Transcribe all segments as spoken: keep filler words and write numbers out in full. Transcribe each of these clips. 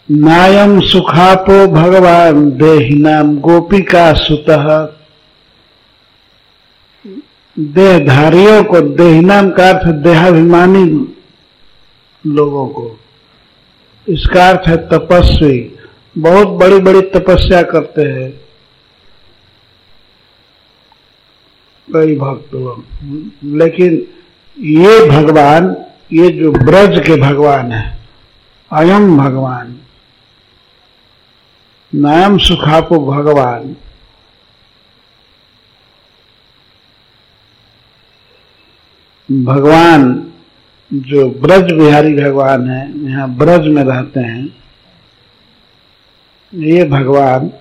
नायम सुखापो भगवान देहिनाम गोपिका सुतः। देहधारियों को, देहिनाम का अर्थ देहाभिमानी लोगों को, इसका अर्थ है तपस्वी, बहुत बड़ी बड़ी तपस्या करते हैं कई भक्त लोग, लेकिन ये भगवान, ये जो ब्रज के भगवान है, अयम भगवान नायम सुखापो भगवान, भगवान जो ब्रज बिहारी भगवान है, यहाँ ब्रज में रहते हैं, ये भगवान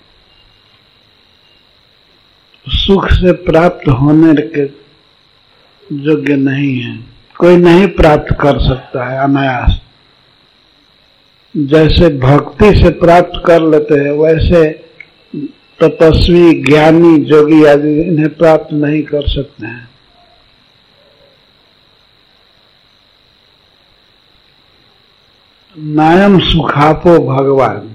सुख से प्राप्त होने के योग्य नहीं है, कोई नहीं प्राप्त कर सकता है अनायास। जैसे भक्ति से प्राप्त कर लेते हैं, वैसे तपस्वी, ज्ञानी, जोगी आदि इन्हें प्राप्त नहीं कर सकते हैं। नायम सुखापो भगवान,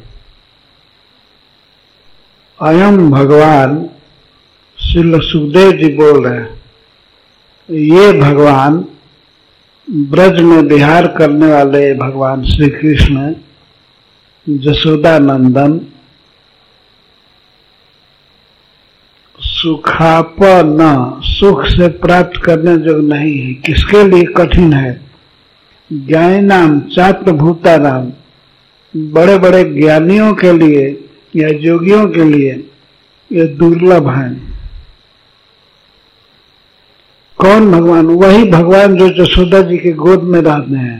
अयम भगवान, श्री सुखदेव जी बोल रहे हैं, ये भगवान ब्रज में विहार करने वाले भगवान श्री कृष्ण जसोदा नंदन सुखापन, सुख से प्राप्त करने जो नहीं है। किसके लिए कठिन है? ज्ञानी नाम चात्र भूता नाम, बड़े बड़े ज्ञानियों के लिए या योगियों के लिए ये दुर्लभ है। कौन भगवान? वही भगवान जो जसोदा जी के गोद में रहते हैं।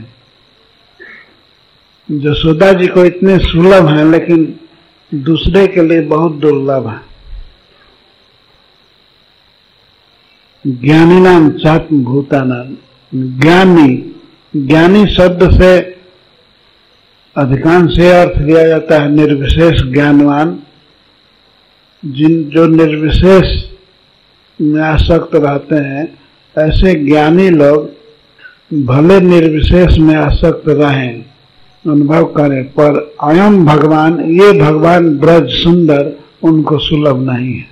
जसोदा जी को इतने सुलभ हैं, लेकिन दूसरे के लिए बहुत दुर्लभ है। ज्ञानी नाम चात्म भूता नाम, ज्ञानी, ज्ञानी शब्द से अधिकांश से अर्थ लिया जाता है निर्विशेष ज्ञानवान, जिन जो निर्विशेष में आसक्त रहते हैं। ऐसे ज्ञानी लोग भले निर्विशेष में आसक्त रहें, अनुभव करें, पर अयम भगवान, ये भगवान ब्रज सुंदर, उनको सुलभ नहीं है।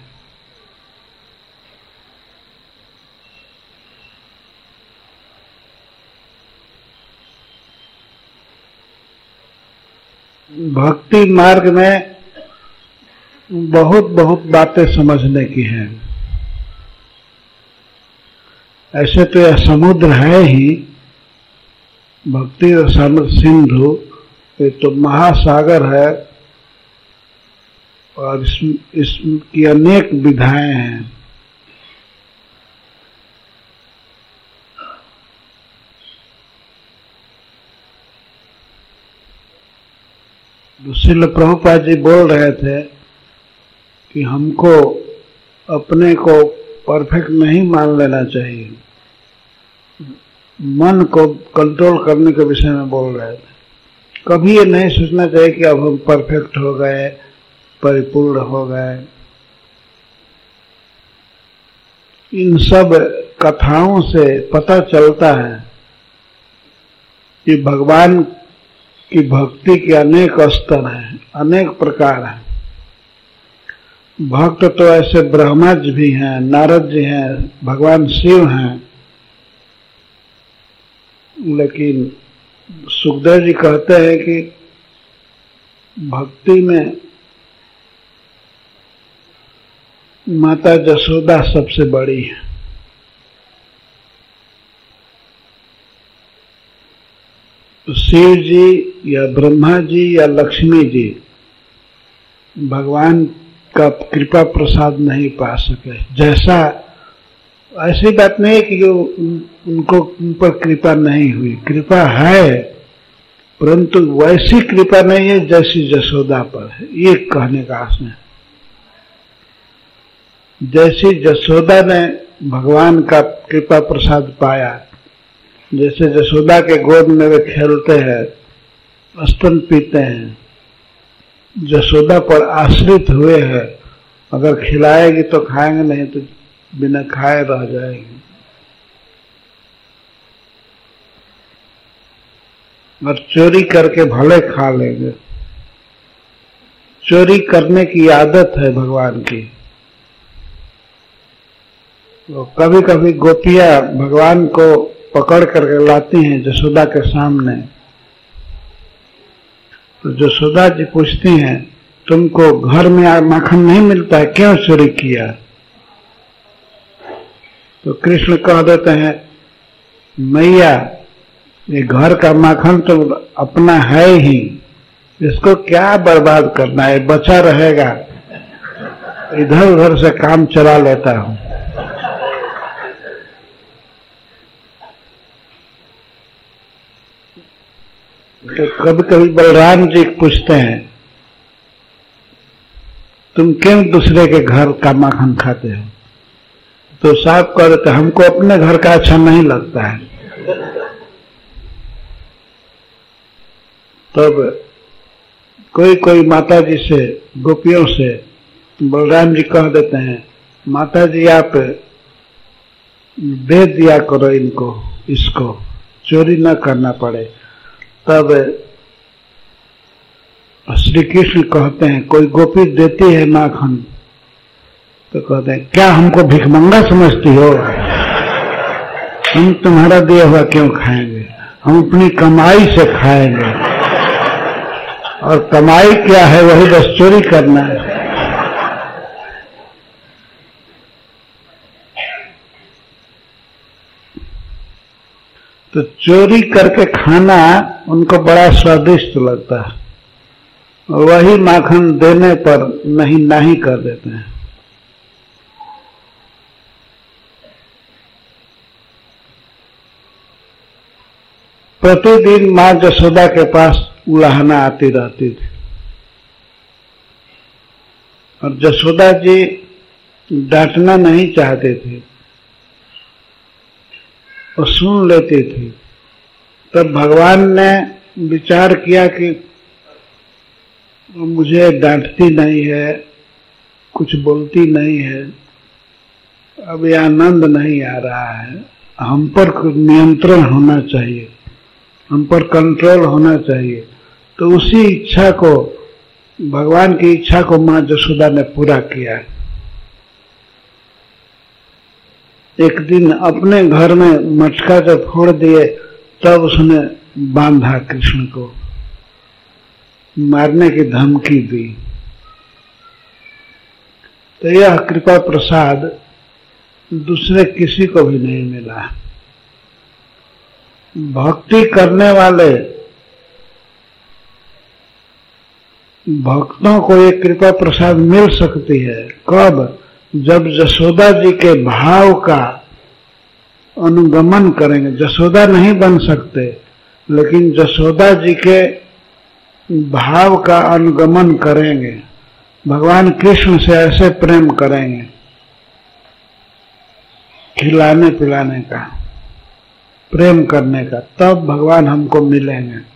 भक्ति मार्ग में बहुत बहुत बातें समझने की हैं। ऐसे तो यह समुद्र है ही, भक्ति और समृद्ध सिंधु, ये तो महासागर है और इसमें इसकी अनेक विधाएं हैं। श्रील प्रभुपाद जी बोल रहे थे कि हमको अपने को परफेक्ट नहीं मान लेना चाहिए, मन को कंट्रोल करने के विषय में बोल रहे थे। कभी ये नहीं सोचना चाहिए कि अब हम परफेक्ट हो गए, परिपूर्ण हो गए। इन सब कथाओं से पता चलता है कि भगवान की भक्ति के अनेक स्तर हैं, अनेक प्रकार हैं। भक्त तो ऐसे ब्रह्मा जी भी हैं, नारद जी हैं, भगवान शिव हैं, लेकिन सुखदेव जी कहते हैं कि भक्ति में माता जसोदा सबसे बड़ी है। शिव जी या ब्रह्मा जी या लक्ष्मी जी भगवान का कृपा प्रसाद नहीं पा सके। जैसा, ऐसी बात नहीं है कि जो उनको उन पर कृपा नहीं हुई, कृपा है, परंतु वैसी कृपा नहीं है जैसी जसोदा पर है, ये कहने का आशय है। जैसी जसोदा ने भगवान का कृपा प्रसाद पाया, जैसे जसोदा के गोद में वे खेलते हैं, स्तन पीते हैं, जसोदा पर आश्रित हुए हैं। अगर खिलाएगी तो खाएंगे, नहीं तो बिना खाए रह जाएगी। और चोरी करके भले खा लेंगे। चोरी करने की आदत है भगवान की। तो कभी कभी गोपियां भगवान को पकड़ करके लाती हैं यशोदा के सामने। तो यशोदा जी पूछती हैं, तुमको घर में माखन नहीं मिलता है, क्यों चोरी किया? तो कृष्ण कह देते हैं, मैया ये घर का माखन तो अपना है ही, इसको क्या बर्बाद करना है, बचा रहेगा, इधर उधर से काम चला लेता हूं। तो कभी कभी बलराम जी पूछते हैं, तुम क्यों दूसरे के घर का माखन खाते हो? तो साहब कह देते, हमको अपने घर का अच्छा नहीं लगता है। तब कोई कोई माता जी से, गोपियों से बलराम जी कह देते हैं, माता जी आप दे दिया करो इनको, इसको चोरी न करना पड़े। तब श्री कृष्ण कहते हैं, कोई गोपी देती है माखन तो कहते हैं, क्या हमको भिखमंगा समझती हो? हम तुम्हारा दिया हुआ क्यों खाएंगे, हम अपनी कमाई से खाएंगे, और कमाई क्या है, वही बस चोरी करना है। तो चोरी करके खाना उनको बड़ा स्वादिष्ट लगता है, और वही माखन देने पर नहीं नहीं कर देते हैं। प्रतिदिन मां यशोदा के पास उलाहना आती रहती थी, और यशोदा जी डांटना नहीं चाहते थे, वो सुन लेती थी। तब भगवान ने विचार किया कि मुझे डांटती नहीं है, कुछ बोलती नहीं है, अब ये आनंद नहीं आ रहा है, हम पर नियंत्रण होना चाहिए, हम पर कंट्रोल होना चाहिए। तो उसी इच्छा को, भगवान की इच्छा को मां यशोदा ने पूरा किया। एक दिन अपने घर में मटका जब फोड़ दिए, तब उसने बांधा, कृष्ण को मारने की धमकी दी। तो यह कृपा प्रसाद दूसरे किसी को भी नहीं मिला। भक्ति करने वाले भक्तों को ये कृपा प्रसाद मिल सकती है। कब? जब यशोदा जी के भाव का अनुगमन करेंगे। यशोदा नहीं बन सकते, लेकिन यशोदा जी के भाव का अनुगमन करेंगे, भगवान कृष्ण से ऐसे प्रेम करेंगे, खिलाने पिलाने का, प्रेम करने का, तब भगवान हमको मिलेंगे।